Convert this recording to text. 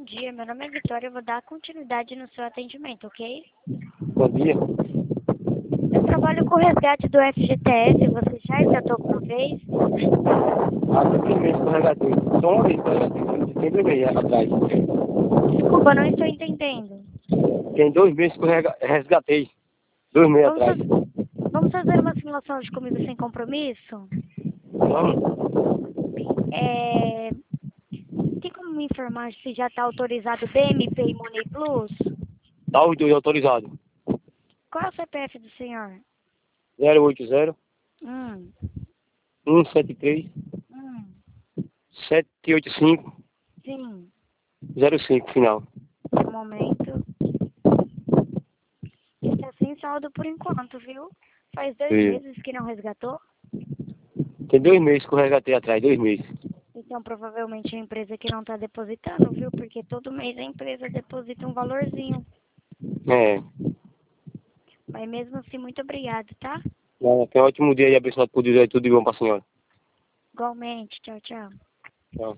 dia, meu nome é Vitória, eu vou dar continuidade no seu atendimento, ok? Bom dia. Eu trabalho com o resgate do FGTS, você já resgatou alguma vez? Há 3 meses que eu resgatei. Só uma vez que eu resgatei. Sempre veio atrás. Desculpa, não estou entendendo. Tem 2 meses que eu resgatei. 2 meses Vamos, atrás. vamos fazer uma simulação de comigo sem compromisso? Vamos. Tem como me informar se já está autorizado BMP e Money Plus? Tá os dois autorizados. Qual é o CPF do senhor? 080 Hum, 173 hum, 785 sim, 05 final. um momento. Está sem saldo por enquanto, viu? Faz 2 Sim. meses que não resgatou? Tem 2 meses que eu resgatei atrás. 2 meses. Então, provavelmente a empresa que não está depositando, viu? Porque todo mês a empresa deposita um valorzinho. É. Mas mesmo assim, muito obrigado, tá? Tenha um ótimo dia e abençoado por Deus aí. Tudo de bom pra senhora. Igualmente. Tchau, tchau. Tchau.